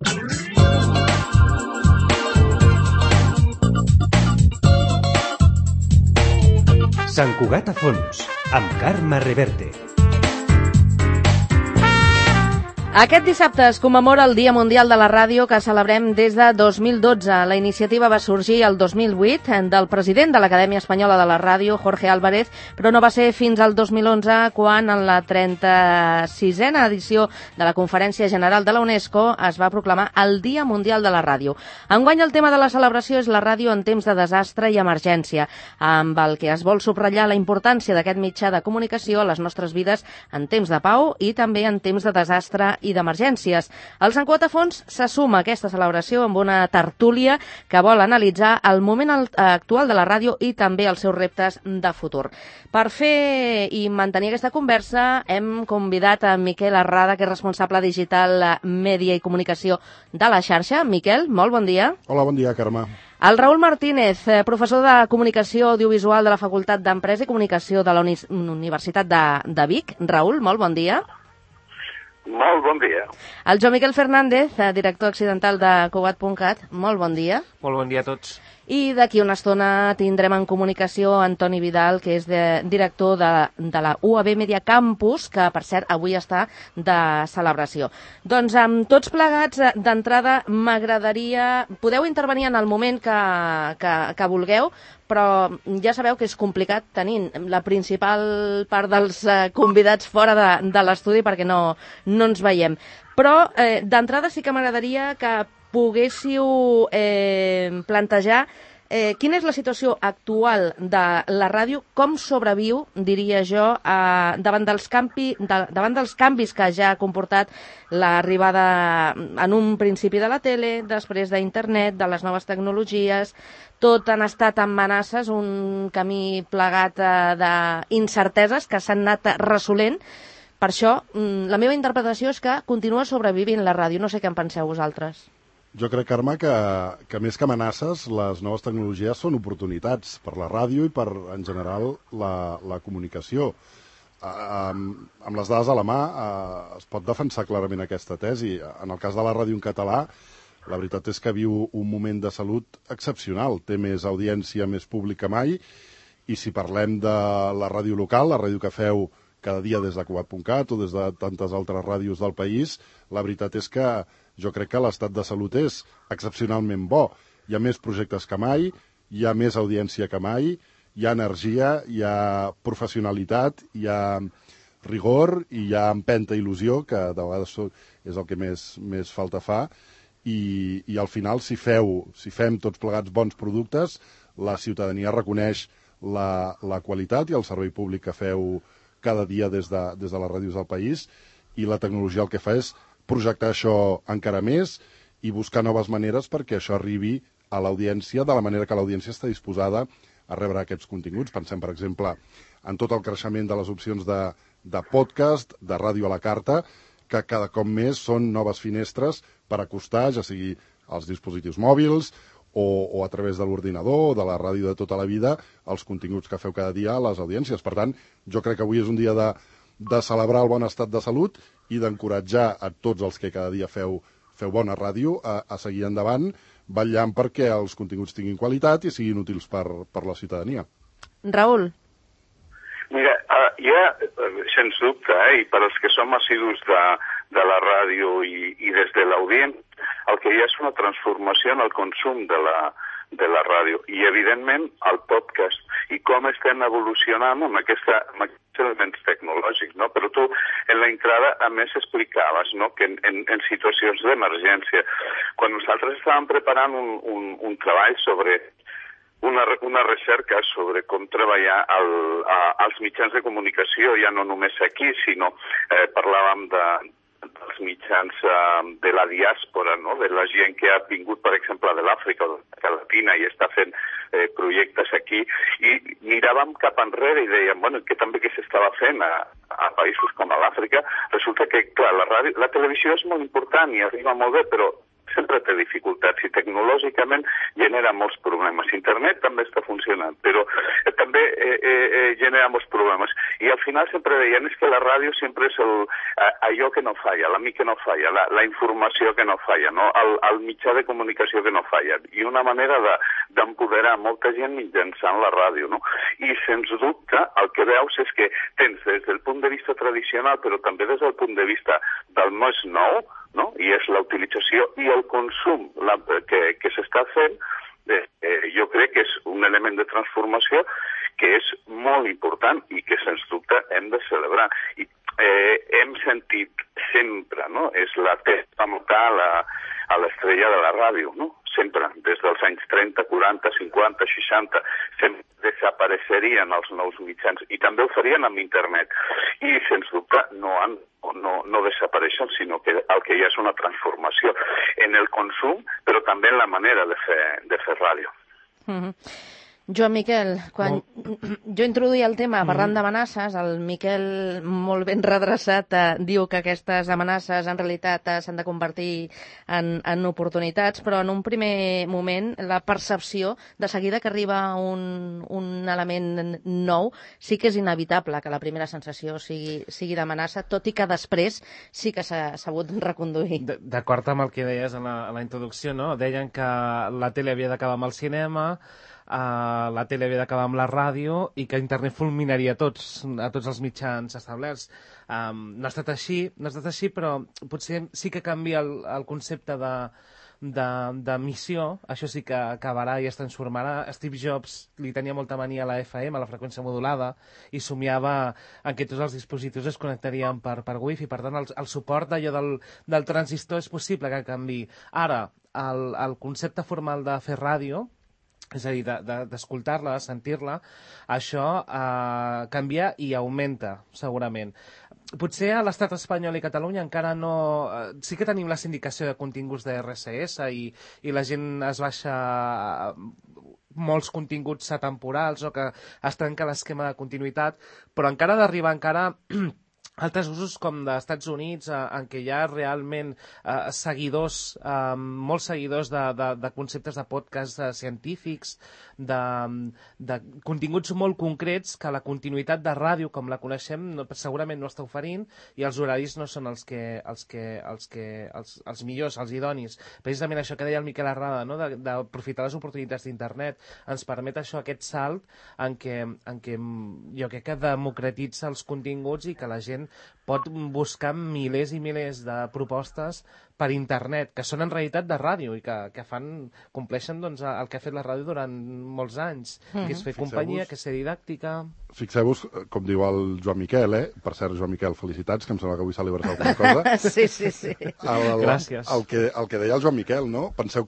Sant Cugat a fons, amb Carme Reverte. Aquest dissabte es commemora el Dia Mundial de la Ràdio que celebrem des de 2012. La iniciativa va sorgir el 2008 del president de l'Acadèmia Espanyola de la Ràdio, Jorge Álvarez, però no va ser fins al 2011 quan en la 36a edició de la Conferència General de la UNESCO es va proclamar el Dia Mundial de la Ràdio. Enguany el tema de la celebració és la ràdio en temps de desastre i emergència, amb el que es vol subratllar la importància d'aquest mitjà de comunicació a les nostres vides en temps de pau i també en temps de desastre i d'emergències. El Sant Cugat a fons se suma a aquesta celebració amb una tertúlia que vol analitzar el moment actual de la ràdio i també els seus reptes de futur. Per fer i mantenir aquesta conversa hem convidat a Miquel Arrada, que és responsable digital, mèdia i comunicació de la xarxa. Miquel, molt bon dia. Hola, bon dia, Carme. El Raül Martínez, professor de Comunicació Audiovisual de la Facultat d'Empresa i Comunicació de la Universitat de Vic. Raül, molt bon dia. Molt bon dia. El Joan Miquel Fernández, director accidental de Cugat.cat. Molt bon dia. Molt bon dia a tots. I d'aquí una estona tindrem en comunicació Antoni Vidal, que és director de la UAB Media Campus, que per cert avui està de celebració. Doncs amb tots plegats, d'entrada m'agradaria... Podeu intervenir en el moment que vulgueu, però ja sabeu que és complicat tenint la principal part dels convidats fora de l'estudi perquè no ens veiem. Però d'entrada sí que m'agradaria que poguéssiu plantejar quina és la situació actual de la ràdio, com sobreviu, diria jo, davant dels canvis que ja ha comportat l'arribada en un principi de la tele, després d'internet, de les noves tecnologies. Tot han estat amenaces, un camí plegat d'incerteses que s'han anat resolent. Per això, la meva interpretació és que continua sobrevivint la ràdio. No sé què en penseu vosaltres. Jo crec, Carme, que més que amenaces, les noves tecnologies són oportunitats per la ràdio i per, en general, la comunicació. Amb les dades a la mà es pot defensar clarament aquesta tesi. En el cas de la ràdio en català, la veritat és que viu un moment de salut excepcional. Té més audiència, més públic que mai, i si parlem de la ràdio local, la ràdio que feu cada dia des de Cugat.cat o des de tantes altres ràdios del país, la veritat és que jo crec que l'estat de salut és excepcionalment bo. Hi ha més projectes que mai, hi ha més audiència que mai, hi ha energia, hi ha professionalitat, hi ha rigor i hi ha empenta i il·lusió, que de vegades és el que més falta fa, i al final, si fem tots plegats bons productes, la ciutadania reconeix la qualitat i el servei públic que feu cada dia des de les ràdios del país, i la tecnologia el que fa és projectar això encara més i buscar noves maneres perquè això arribi a l'audiència de la manera que l'audiència està disposada a rebre aquests continguts. Pensem, per exemple, en tot el creixement de les opcions de podcast, de ràdio a la carta, que cada cop més són noves finestres per acostar, ja sigui als dispositius mòbils o a través de l'ordinador o de la ràdio de tota la vida, els continguts que feu cada dia a les audiències. Per tant, jo crec que avui és un dia de celebrar el bon estat de salut i d'encoratjar a tots els que cada dia feu bona ràdio a seguir endavant, vetllant perquè els continguts tinguin qualitat i siguin útils per la ciutadania. Raül. Mira, hi ha, sens dubte, i per als que som assidus de la ràdio i des de l'audiència, el que hi ha és una transformació en el consum de la ràdio i, evidentment, el podcast i com estem evolucionant amb aquests elements tecnològics, no? Però tu, en la entrada, a més, explicaves, no?, que en situacions d'emergència, quan nosaltres estàvem preparant un treball sobre una recerca sobre com treballar als mitjans de comunicació, ja no només aquí, sinó parlàvem dels mitjans de la diàspora, no?, de la gent que ha vingut, per exemple, de l'Àfrica o de l'Amèrica Latina i està fent projectes aquí, i miràvem cap enrere i dèiem, bueno, que també què s'estava fent a països com a l'Àfrica. Resulta que, clar, la televisió és molt important i arriba molt bé, però sempre té dificultats i tecnològicament genera molts problemes. Internet també està funcionant, però també genera molts problemes. I al final sempre deien és que la ràdio sempre és allò que no falla, l'amic que no falla, la informació que no falla, no? El mitjà de comunicació que no falla. I una manera d'empoderar molta gent mitjançant la ràdio, no? I sens dubte el que veus és que tens des del punt de vista tradicional, però també des del punt de vista del més nou, no? I és la utilització i el consum que s'està fent, jo crec que és un element de transformació que és molt important i que sens dubte hem de celebrar. I hem sentit sempre, no? És la testa mortal a l'estrella de la ràdio, no? Sempre, des dels anys 30, 40, 50, 60, sempre desapareixerien els nous mitjans i també ho farien amb internet. I, sens dubte, no desapareixen, sinó que el que hi ha és una transformació en el consum, però també en la manera de fer ràdio. Joan Miquel, quan jo introduïa el tema parlant d'amenaces, el Miquel, molt ben redreçat, diu que aquestes amenaces en realitat s'han de convertir en oportunitats, però en un primer moment la percepció de seguida que arriba un element nou sí que és inevitable que la primera sensació sigui d'amenaça, tot i que després sí que s'ha sabut reconduir. D'acord amb el que deies en la introducció, no? Deien que la tele havia d'acabar amb el cinema, la tele havia d'acabar amb la ràdio i que internet fulminaria a tots els mitjans establerts. No ha estat així, però potser sí que canvia el concepte d'emissió, això sí que acabarà i es transformarà. Steve Jobs li tenia molta mania a la FM, a la freqüència modulada, i somiava en què tots els dispositius es connectarien per wifi. Per tant, el suport d'allò del transistor és possible que canvi. Ara, el concepte formal de fer ràdio, és a dir, d'escoltar-la, de sentir-la, això canvia i augmenta, segurament. Potser a l'estat espanyol i Catalunya encara no... Sí que tenim la sindicació de continguts de RSS i la gent es baixa molts continguts atemporals o que es trenca l'esquema de continuïtat, però encara ha d'arribar altres usos com d'Estats Units en què hi ha realment seguidors, molts seguidors de conceptes de podcast científics, de continguts molt concrets que la continuïtat de ràdio com la coneixem segurament no està oferint i els horaris no són els millors, els idonis. Precisament això que deia el Miquel Arrada, no? D'aprofitar les oportunitats d'internet ens permet això, aquest salt en què jo crec que democratitza els continguts i que la gent pot buscar milers i milers de propostes per internet, que són en realitat de ràdio i que compleixen doncs, el que ha fet la ràdio durant molts anys, que és fer companyia, que és ser didàctica. Fixeu-vos, com diu el Joan Miquel, per cert, Joan Miquel, felicitats, que em sembla que avui celebres alguna cosa. Sí. Gràcies. El que deia el Joan Miquel, no? Penseu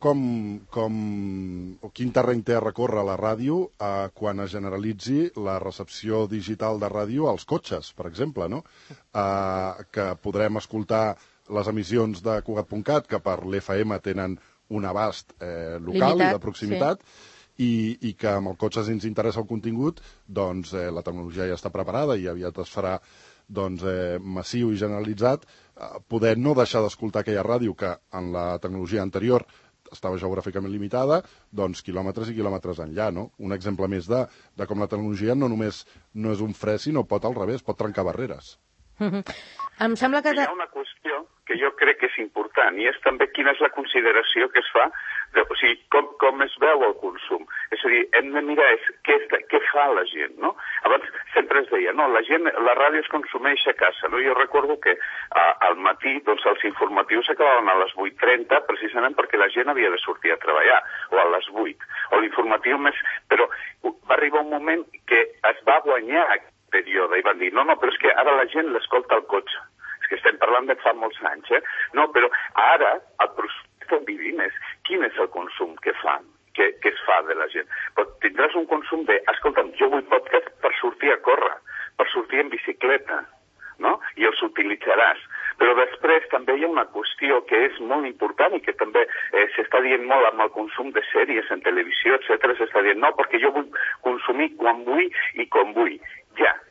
quin terreny té a recórrer la ràdio quan es generalitzi la recepció digital de ràdio als cotxes, per exemple, no? Que podrem escoltar les emissions de Cugat.cat, que per l'FM tenen un abast local i de proximitat, i que amb el cotxe, si ens interessa el contingut, doncs la tecnologia ja està preparada i aviat es farà massiu i generalitzat, poder no deixar d'escoltar aquella ràdio que en la tecnologia anterior estava geogràficament limitada, doncs quilòmetres i quilòmetres enllà, no? Un exemple més de com la tecnologia no només no és un fre, sinó pot al revés, pot trencar barreres. Em sembla que... Hi ha una qüestió que jo crec que és important i és també quina és la consideració que es fa, com es veu el consum. És a dir, hem de mirar què fa la gent, no? Abans sempre es deia, no, la ràdio es consumeix a casa, no? Jo recordo que al matí doncs, els informatius s'acabaven a les 8:30 precisament perquè la gent havia de sortir a treballar, o a les 8, o l'informatiu més... Però va arribar un moment que es va guanyar aquest període i van dir, no, però és que ara la gent l'escolta al cotxe. És que estem parlant de fa molts anys, No, però ara el procés que vivim és quin és el consum que fan, que es fa de la gent. Però tindràs un consum de, escolta'm, jo vull podcast per sortir a córrer, per sortir en bicicleta, no? I els utilitzaràs. Però després també hi ha una qüestió que és molt important i que també s'està dient molt amb el consum de sèries en televisió, etc. S'està dient, no, perquè jo vull consumir quan vull i com vull. Ja,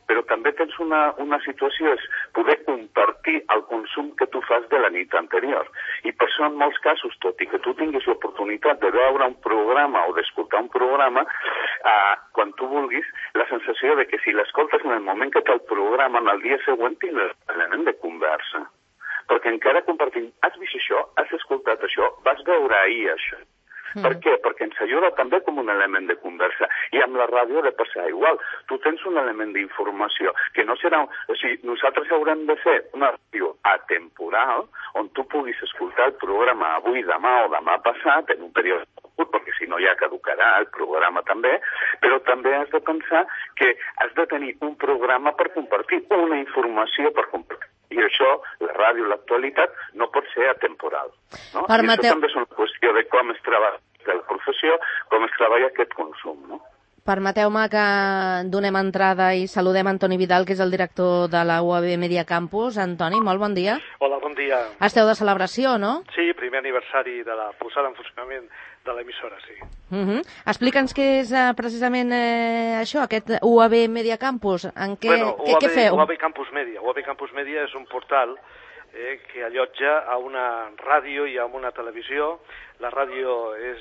però també tens una situació, és poder compartir el consum que tu fas de la nit anterior. I per això, en molts casos, tot i que tu tinguis l'oportunitat de veure un programa o d'escoltar un programa, quan tu vulguis, la sensació de que si l'escoltes en el moment que té el programa, en el dia següent tindràs un element de conversa. Perquè encara compartim, has vist això, has escoltat això, vas veure ahir això. Per què? Perquè ens ajuda també com un element de conversa. I amb la ràdio ha de passar igual. Tu tens un element d'informació que no serà... O sigui, nosaltres haurem de fer una ràdio atemporal on tu puguis escoltar el programa avui, demà o demà passat, en un període curt, perquè si no ja caducarà el programa també, però també has de pensar que has de tenir un programa per compartir, una informació per compartir. I això, la ràdio, l'actualitat, no pot ser atemporal. No? I això també és una qüestió de com es treballa la professió, com es treballa aquest consum. No? Permeteu-me que donem entrada i saludem Antoni Vidal, que és el director de la UAB Media Campus. Antoni, molt bon dia. Hola, bon dia. Esteu de celebració, no? Sí, primer aniversari de la posada en funcionament de l'emissora, sí. Explica'ns què és precisament això, aquest UAB Media Campus. Què feu? UAB Campus Media. UAB Campus Media és un portal que allotja a una ràdio i a una televisió. La ràdio és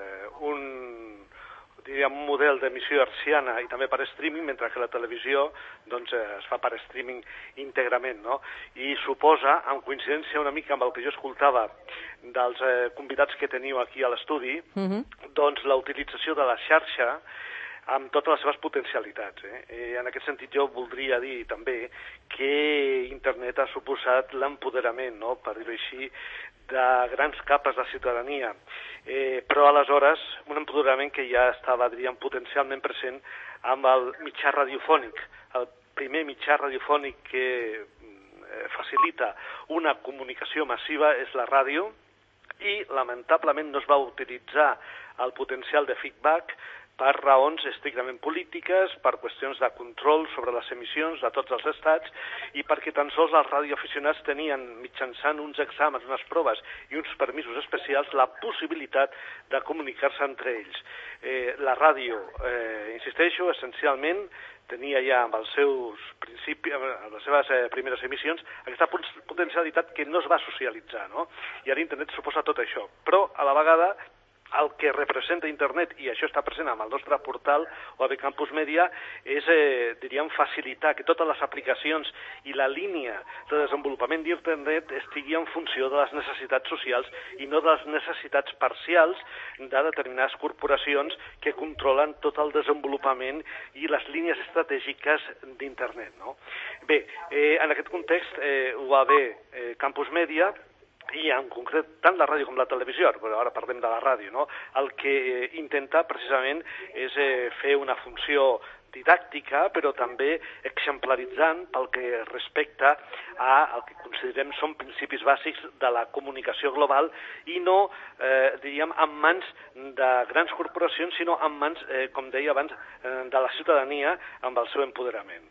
un model d'emissió hertziana i també per streaming, mentre que la televisió doncs, es fa per streaming íntegrament, no? I suposa, en coincidència una mica amb el que jo escoltava dels convidats que teniu aquí a l'estudi, doncs la utilització de la xarxa amb totes les seves potencialitats. En aquest sentit jo voldria dir també que internet ha suposat l'empoderament, no? Per dir-ho així, de grans capes de ciutadania, però aleshores un empoderament que ja estava, diríem, potencialment present amb el mitjà radiofònic. El primer mitjà radiofònic que facilita una comunicació massiva és la ràdio i lamentablement no es va utilitzar el potencial de feedback per raons estrictament polítiques, per qüestions de control sobre les emissions de tots els estats i perquè tan sols els radioaficionats tenien, mitjançant uns exàmens, unes proves i uns permisos especials, la possibilitat de comunicar-se entre ells. La ràdio, insisteixo, essencialment tenia ja amb els seus principis, amb les seves primeres emissions, aquesta potencialitat que no es va socialitzar, no? I ara internet suposa tot això, però a la vegada el que representa internet, i això està present amb el nostre portal UAB Campus Media, és, diríem, facilitar que totes les aplicacions i la línia de desenvolupament d'internet estigui en funció de les necessitats socials i no de les necessitats parcials de determinades corporacions que controlen tot el desenvolupament i les línies estratègiques d'internet, no? Bé, en aquest context, UAB Campus Media i en concret tant la ràdio com la televisió, però ara parlem de la ràdio, no? El que intenta precisament és fer una funció didàctica, però també exemplaritzant pel que respecta al que considerem són principis bàsics de la comunicació global i no, diríem, en mans de grans corporacions, sinó en mans, com deia abans, de la ciutadania amb el seu empoderament.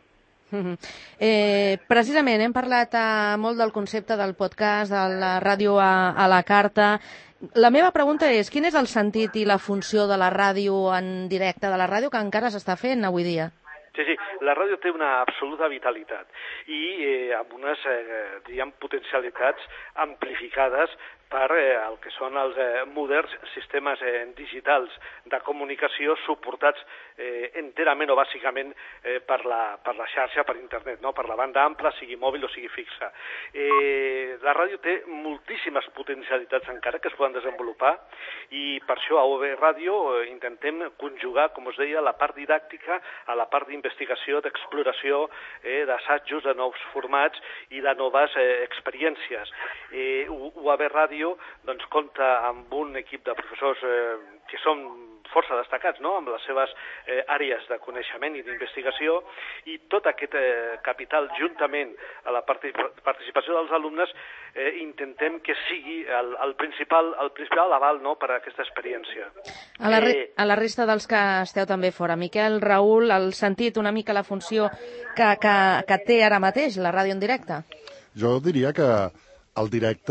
Precisament hem parlat molt del concepte del podcast, de la ràdio a la carta. La meva pregunta és, quin és el sentit i la funció de la ràdio en directe, de la ràdio que encara s'està fent avui dia? Sí, la ràdio té una absoluta vitalitat i amb unes, diríem, potencialitats amplificades per el que són els moderns sistemes digitals de comunicació suportats enterament o bàsicament per la xarxa, per internet, no? Per la banda ampla, sigui mòbil o sigui fixa. La ràdio té moltíssimes potencialitats encara que es poden desenvolupar i per això a UAB Ràdio intentem conjugar, com us deia, la part didàctica a la part d'investigació, d'exploració, d'assajos de nous formats i de noves experiències. UAB Ràdio doncs compta amb un equip de professors que són força destacats, no?, amb les seves àrees de coneixement i d'investigació, i tot aquest capital, juntament a la participació dels alumnes, intentem que sigui el principal aval, no?, per a aquesta experiència. A la resta dels que esteu també fora, Miquel, Raül, el sentit, una mica la funció que té ara mateix la ràdio en directe? Jo diria que el directe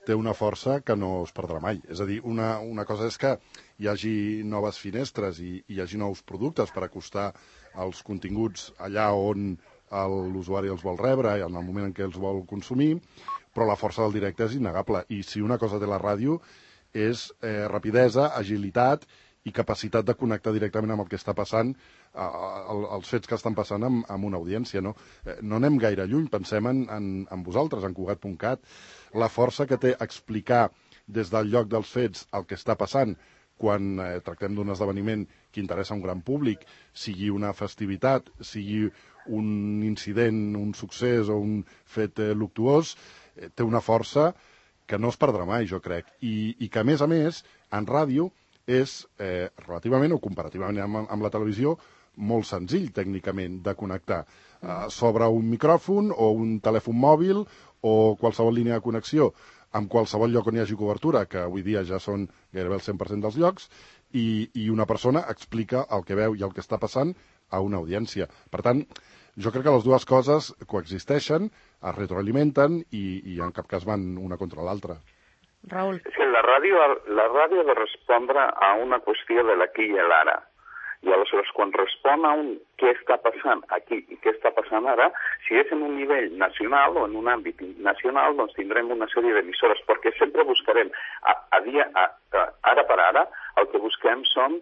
té una força que no es perdrà mai. És a dir, una cosa és que hi hagi noves finestres i hi hagi nous productes per acostar els continguts allà on l'usuari els vol rebre i en el moment en què els vol consumir, però la força del directe és innegable. I si una cosa té la ràdio és rapidesa, agilitat i capacitat de connectar directament amb el que està passant, els fets que estan passant amb una audiència. No anem gaire lluny, pensem en vosaltres, en Cugat.cat, la força que té explicar des del lloc dels fets el que està passant quan tractem d'un esdeveniment que interessa a un gran públic, sigui una festivitat, sigui un incident, un succés o un fet luctuós, té una força que no es perdrà mai, jo crec, i que, a més, en ràdio és relativament o comparativament amb la televisió molt senzill tècnicament de connectar. S'obre un micròfon o un telèfon mòbil o qualsevol línia de connexió amb qualsevol lloc on hi hagi cobertura, que avui dia ja són gairebé el 100% dels llocs, i una persona explica el que veu i el que està passant a una audiència. Per tant, jo crec que les dues coses coexisteixen, es retroalimenten i en cap cas van una contra l'altra. Raül. És que la ràdio ha de respondre a una qüestió de l'aquí i l'ara. I aleshores, quan respon a un què està passant aquí i què està passant ara, si és en un nivell nacional o en un àmbit nacional, doncs tindrem una sèrie d'emissores, perquè sempre buscarem, ara per ara, el que busquem són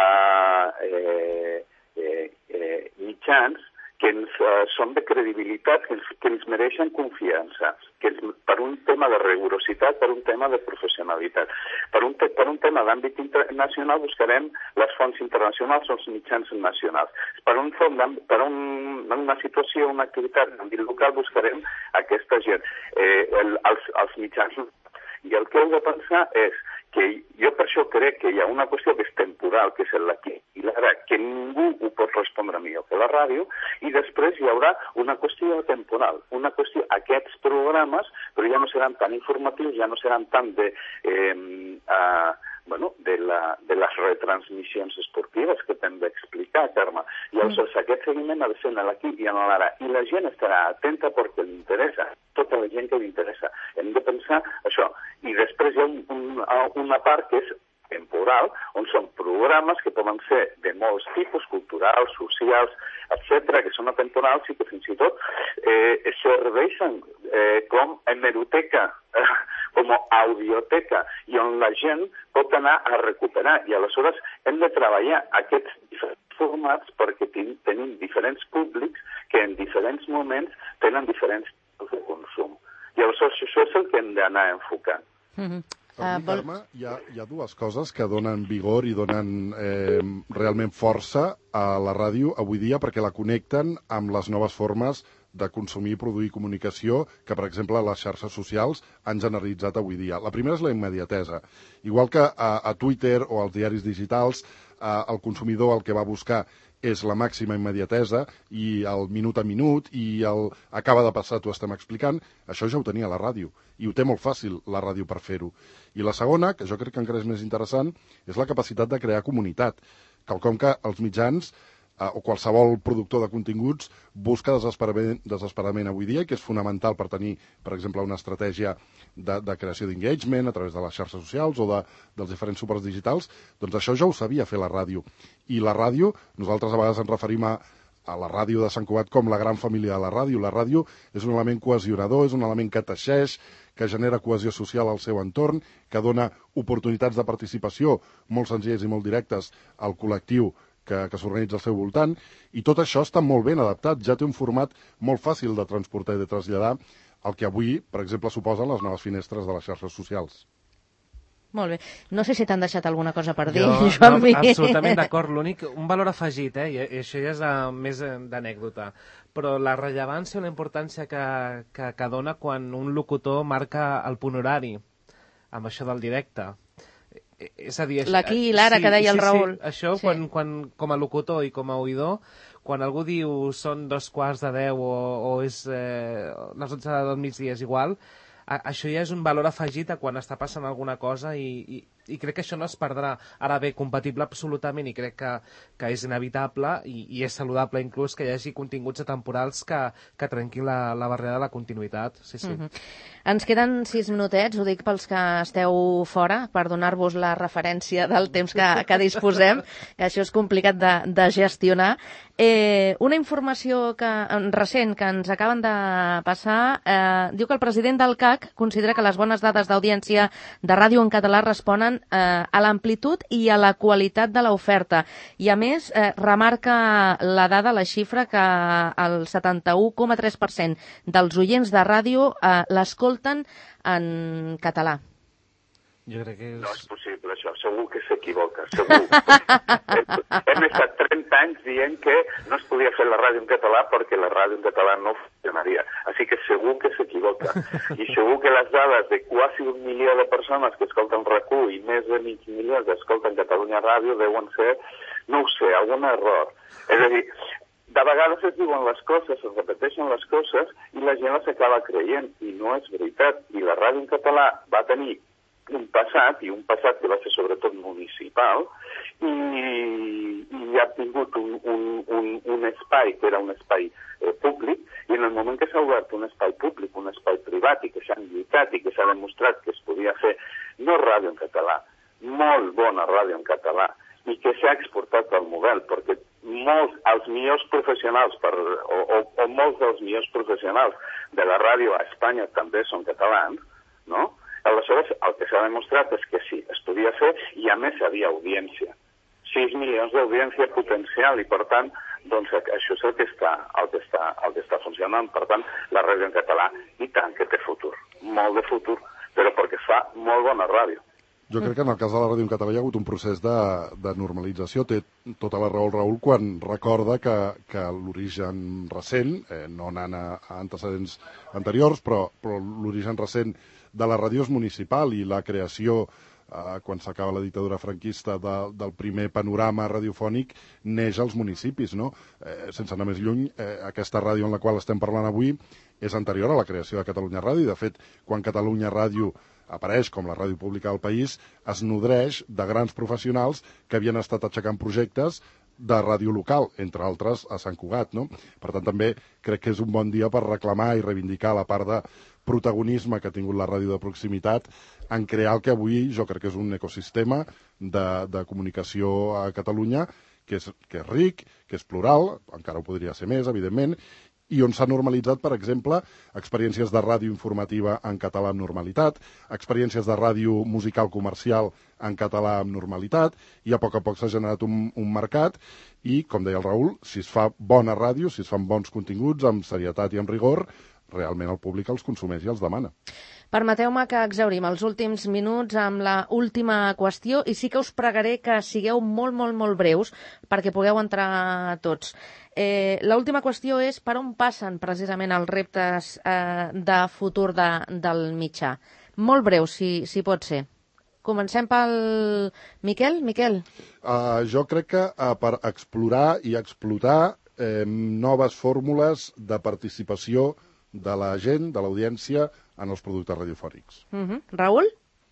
mitjans que són de credibilitat, que ens mereixen confiança, per un tema de rigorositat, per un tema de professionalitat. Per un tema d'àmbit internacional buscarem les fonts internacionals o els mitjans nacionals. Per una situació, una activitat d'àmbit local buscarem aquesta gent, els mitjans. I el que heu de pensar és que jo per això crec que hi ha una qüestió que és temporal, que és l'aquí i l'ara, que ningú ho pot respondre millor que la ràdio, i després hi haurà una qüestió temporal, una qüestió, aquests programes, però ja no seran tan informatius, ja no seran tant de les retransmissions esportives que t'hem d'explicar, Carme. I aleshores aquest seguiment ha de ser en l'aquí i en l'ara, i la gent estarà atenta perquè li interessa, tota la gent que li interessa. Hem de pensar això. I després hi ha una part que és temporal, on són programes que poden ser de molts tipus, culturals, socials, etc., que són atemporals i que fins i tot serveixen com hemeroteca, com a audioteca, i on la gent pot anar a recuperar. I aleshores hem de treballar aquests diferents formats perquè tenim diferents públics que en diferents moments tenen diferents tipus de consum. I aleshores això és el que hem d'anar enfocant. Per mi, Carme, hi ha dues coses que donen vigor i donen realment força a la ràdio avui dia perquè la connecten amb les noves formes de consumir i produir comunicació que, per exemple, les xarxes socials han generalitzat avui dia. La primera és la immediatesa. Igual que a Twitter o als diaris digitals, el consumidor el que va buscar és la màxima immediatesa i el minut a minut i el acaba de passar, t'ho estem explicant, això ja ho tenia la ràdio. I ho té molt fàcil la ràdio per fer-ho. I la segona, que jo crec que encara és més interessant, és la capacitat de crear comunitat. Quelcom que els mitjans o qualsevol productor de continguts busca desesperadament avui dia i que és fonamental per tenir, per exemple, una estratègia de creació d'engagement a través de les xarxes socials o dels diferents suports digitals, doncs això ja ho sabia fer la ràdio. I la ràdio, nosaltres a vegades ens referim a la ràdio de Sant Cugat com la gran família de la ràdio. La ràdio és un element cohesionador, és un element que teixeix, que genera cohesió social al seu entorn, que dona oportunitats de participació molt senzilles i molt directes al col·lectiu que s'organitza al seu voltant, i tot això està molt ben adaptat, ja té un format molt fàcil de transportar i de traslladar el que avui, per exemple, suposen les noves finestres de les xarxes socials. Molt bé. No sé si t'han deixat alguna cosa per dir, Joan. No, absolutament d'acord. L'únic, un valor afegit, i això ja és més d'anècdota, però la rellevància o la importància que dona quan un locutor marca el punt horari amb això del directe. És a dir, l'aquí i l'ara que deia el Raül. Sí, això, quan, com a locutor i com a oïdor, quan algú diu són 2:15 o és les 11 del migdia, és igual, això ja és un valor afegit a quan està passant alguna cosa i crec que això no es perdrà. Ara bé, compatible absolutament, i crec que és inevitable i és saludable inclús que hi hagi continguts atemporals que trenquin la barrera de la continuïtat. Sí. Ens queden 6 minutets, ho dic pels que esteu fora, per donar-vos la referència del temps que disposem, que això és complicat de gestionar. Una informació recent que ens acaben de passar diu que el president del CAC considera que les bones dades d'audiència de ràdio en català responen a l'amplitud i a la qualitat de l'oferta. I a més, remarca la dada, la xifra, que el 71,3% dels oients de ràdio l'escolten en català. Jo crec que No és possible, això. Segur que s'equivoca, segur. Hem estat 30 anys dient que no es podia fer la ràdio en català perquè la ràdio en català no funcionaria. Així que segur que s'equivoca. I segur que les dades de quasi 1 milió de persones que escolten RAC1 i més de mig milió que escolten Catalunya Ràdio deuen ser, no ho sé, algun error. És a dir, de vegades es diuen les coses, es repeteixen les coses i la gent les acaba creient i no és veritat. I la ràdio en català va tenir un passat que va ser sobretot municipal i ha tingut un espai que era un espai públic, i en el moment que s'ha obert un espai públic, un espai privat, i que s'han lluitat i que s'ha demostrat que es podia fer no ràdio en català, molt bona ràdio en català, i que s'ha exportat al model, perquè els millors professionals o molts dels millors professionals de la ràdio a Espanya també són catalans, no? Aleshores, el que s'ha demostrat és que sí, es podia fer i a més hi havia audiència. 6 milions d'audiència potencial i, per tant, doncs això és el que està funcionant. Per tant, la ràdio en català, i tant que té futur, molt de futur, però perquè fa molt bona ràdio. Jo crec que en el cas de la ràdio en català hi ha hagut un procés de normalització. Té tota la raó el Raül quan recorda que l'origen recent, no anant a antecedents anteriors, però l'origen recent de la ràdio és municipal, i la creació, quan s'acaba la dictadura franquista, del primer panorama radiofònic neix als municipis, no? Sense anar més lluny, aquesta ràdio en la qual estem parlant avui és anterior a la creació de Catalunya Ràdio. De fet, quan Catalunya Ràdio apareix com la ràdio pública del país, es nodreix de grans professionals que havien estat aixecant projectes de ràdio local, entre altres a Sant Cugat, no? Per tant, també crec que és un bon dia per reclamar i reivindicar la part de protagonisme que ha tingut la ràdio de proximitat en crear el que avui jo crec que és un ecosistema de comunicació a Catalunya que és ric, que és plural, encara ho podria ser més, evidentment, i on s'ha normalitzat, per exemple, experiències de ràdio informativa en català amb normalitat, experiències de ràdio musical comercial en català amb normalitat, i a poc s'ha generat un mercat, i, com deia el Raül, si es fa bona ràdio, si es fan bons continguts, amb serietat i amb rigor, realment el públic els consumeix i els demana. Permeteu-me que exhaurim els últims minuts amb la última qüestió, i sí que us pregaré que sigueu molt breus perquè pugueu entrar tots. L'última qüestió és per on passen precisament els reptes de futur del mitjà. Molt breu, si pot ser. Comencem pel Miquel. Miquel? Jo crec que per explorar i explotar noves fórmules de participació de la gent, de l'audiència, en els productes radiofònics. Raül?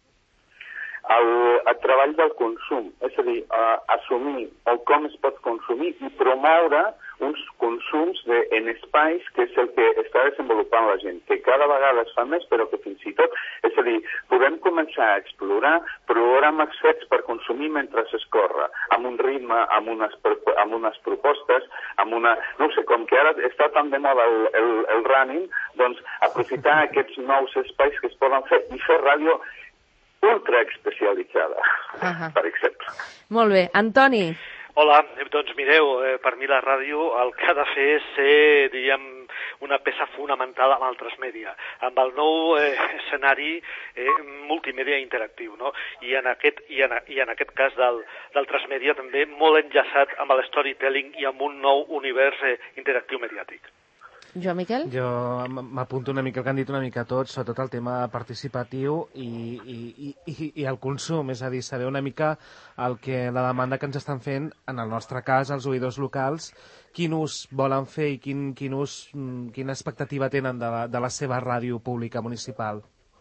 El treball del consum, és a dir, assumir com es pot consumir i promoure uns consums en espais, que és el que està desenvolupant la gent, que cada vegada es fa més, però que fins i tot, és a dir, podem començar a explorar programes fets per consumir mentre es corre, amb un ritme, amb unes propostes, no sé, com que ara està tan de moda el running, doncs aprofitar aquests nous espais que es poden fer i fer ràdio ultra especialitzada, per exemple. Molt bé. Antoni? Hola, doncs mireu, per mi la ràdio el que ha de fer és ser, diríem, una peça fonamental amb el transmèdia, amb el nou escenari multimèdia interactiu, no? I en aquest cas del transmèdia també molt enllaçat amb el storytelling i amb un nou univers interactiu mediàtic. Jo, Miquel? Jo m'apunto una mica el que han dit una mica tots, sobretot el tema participatiu i el consum, és a dir, saber una mica la demanda que ens estan fent, en el nostre cas, els oïdors locals, quin ús volen fer i quina expectativa tenen de la seva ràdio pública municipal.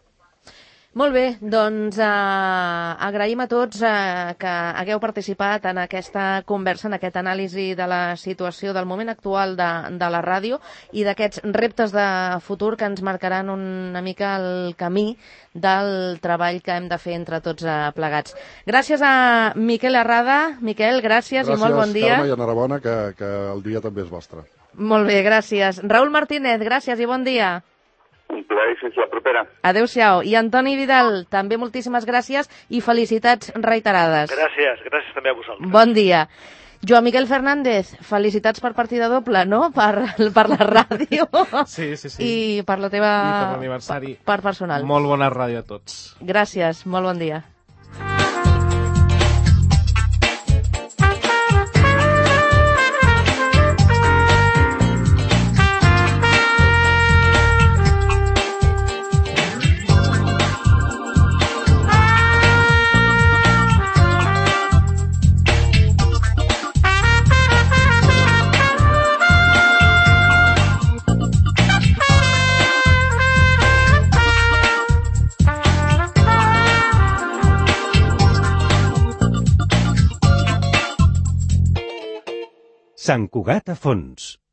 Molt bé, doncs agraïm a tots que hagueu participat en aquesta conversa, en aquest anàlisi de la situació del moment actual de la ràdio i d'aquests reptes de futur que ens marcaran una mica el camí del treball que hem de fer entre tots plegats. Gràcies a Miquel Arrada. Miquel, gràcies i molt bon dia. Gràcies, Carme, i enhorabona, que el dia també és vostre. Molt bé, gràcies. Raül Martínez, gràcies i bon dia. Un plaer i fins la propera. Adéu-siau. I Antoni Vidal, també moltíssimes gràcies i felicitats reiterades. Gràcies també a vosaltres. Bon dia. Joan Miguel Fernández, felicitats per partida doble, no? Per la ràdio. Sí. I per la teva... I per l'aniversari. Per personal. Molt bona ràdio a tots. Gràcies, molt bon dia. Sant Cugat a fons.